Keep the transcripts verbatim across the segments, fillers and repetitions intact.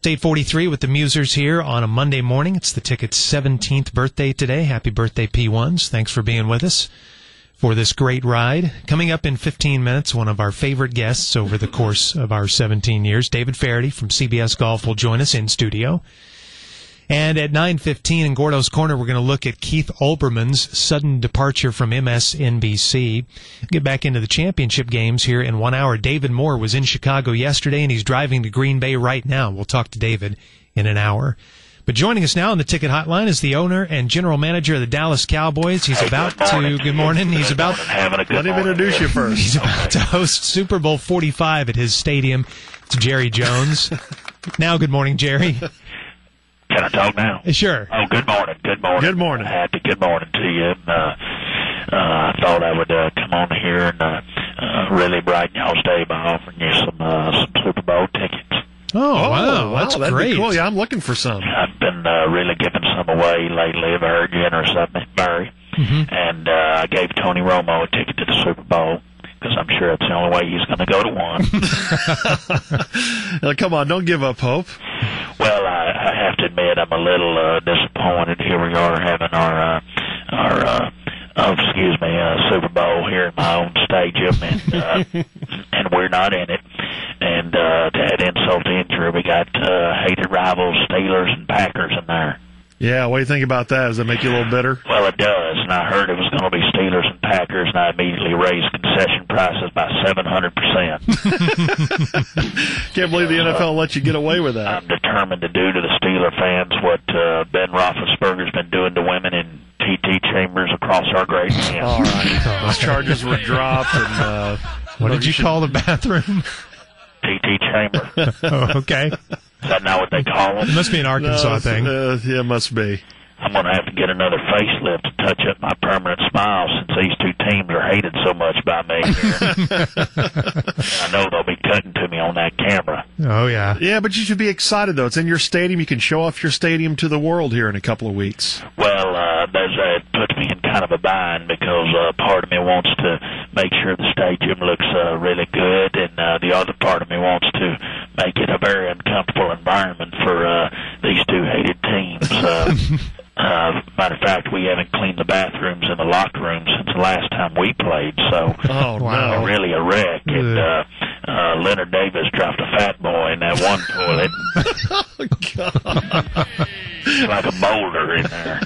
eight forty-three with the Musers here on a Monday morning. It's the Ticket's seventeenth birthday today. Happy birthday, P ones. Thanks for being with us for this great ride. Coming up in fifteen minutes, one of our favorite guests over the course of our seventeen years, David Feherty from C B S Golf, will join us in studio. And at nine fifteen in Gordo's Corner, we're going to look at Keith Olbermann's sudden departure from M S N B C. Get back into the championship games here in one hour. David Moore was in Chicago yesterday, and he's driving to Green Bay right now. We'll talk to David in an hour. But joining us now on the Ticket Hotline is the owner and general manager of the Dallas Cowboys. He's hey, about good to, good morning, he's about, having a good let him morning. introduce you first. He's about to host Super Bowl forty-five at his stadium. It's Jerry Jones. Now, good morning, Jerry. Can I talk now? Sure. Oh, good morning. Good morning. Good morning. Happy good morning to you. Uh, uh, I thought I would uh, come on here and uh, uh, really brighten y'all's day by offering you some uh, some Super Bowl tickets. Oh, Oh, wow, wow, that's that'd great. be cool. Yeah, I'm looking for some. I've been uh, really giving some away lately. I've heard generous of me, Murray. Mm-hmm. And uh, I gave Tony Romo a ticket to the Super Bowl because I'm sure it's the only way he's going to go to one. Now, come on, don't give up hope. Well, I, I have to admit I'm a little uh, disappointed. Here we are having our uh, our uh, oh, excuse me uh, Super Bowl here in my own stadium, and uh, and we're not in it. And uh, to add insult to injury, we got uh, hated rivals Steelers and Packers in there. Yeah, what do you think about that? Does that make you a little bitter? Well, it does, and I heard it was going to be Steelers and Packers, and I immediately raised concession prices by seven hundred percent. Can't believe the N F L let you get away with that. I'm determined to do to the Steeler fans what uh, Ben Roethlisberger's been doing to women in T T chambers across our great land. All right. Those charges were dropped. And, uh, What did you call the bathroom? T T chamber. Oh, okay. Is that not what they call them? It must be an Arkansas No, thing. Uh, yeah, it must be. I'm going to have to get another facelift to touch up my permanent smile since these two teams are hated so much by me here. I know they'll be cutting to me on that camera. Oh, yeah. Yeah, but you should be excited, though. It's in your stadium. You can show off your stadium to the world here in a couple of weeks. Well, uh, there's a, it puts me in kind of a bind because uh, part of me wants to make sure the stadium looks uh, really good, and uh, the other part of me wants to make it a very uncomfortable environment for uh, these two hated teams. Uh, Uh, matter of fact, we haven't cleaned the bathrooms in the locker room since the last time we played, so Oh, Wow. no. really a wreck. And uh, uh, Leonard Davis dropped a fat boy in that one toilet. Oh, God. It's like a boulder in there.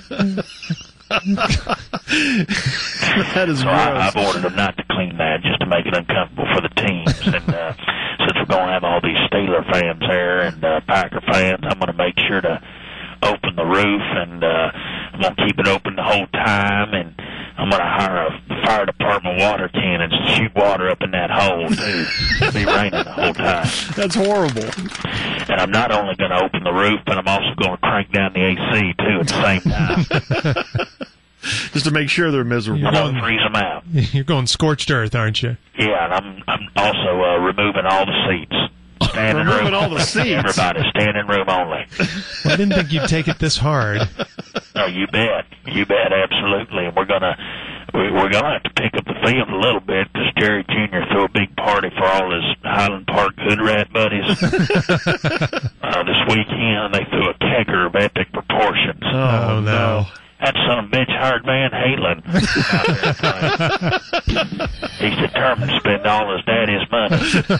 That is So I, gross. I've ordered them not to clean that just to make it uncomfortable for the teams. And uh, since we're going to have all these Steeler fans there and uh, Packer fans, I'm going to make sure to open the roof, and uh, I'm going to keep it open the whole time, and I'm going to hire a fire department water cannon to shoot water up in that hole, too. It'll be raining the whole time. That's horrible. And I'm not only going to open the roof, but I'm also going to crank down the A C, too, at the same time. Just to make sure they're miserable. I'm going to freeze them out. You're going scorched earth, aren't you? Yeah, and I'm, I'm also uh, removing all the seats. Standing Removing room. all the seats? Everybody, standing room only. Well, I didn't think you'd take it this hard. No, you bet. You bet, absolutely. And we're gonna we, we're gonna have to pick up the field a little bit because Jerry Junior threw a big party for all his Highland Park Hood Rat buddies. uh, this weekend they threw a kegger of epic proportions. Oh, Oh, no. That son of a bitch hired Van Halen. He's determined to spend all his daddy's money.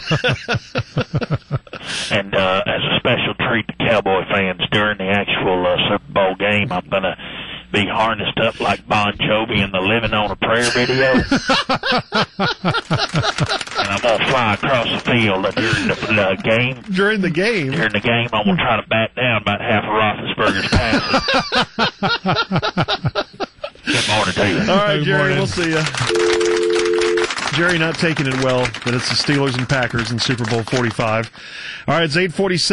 And uh, as a special treat to Cowboy fans during the actual uh, Super Bowl game, I'm going to be harnessed up like Bon Jovi in the Living on a Prayer video. And I'm going to fly across the field during the uh, game. During the game? During the game, I'm going to try to bat down about half of Roethlisberger's passes. Good morning to you. All right, Good Jerry, morning. we'll see you. Jerry not taking it well that it's the Steelers and Packers in Super Bowl forty-five. All right, it's eight forty-seven.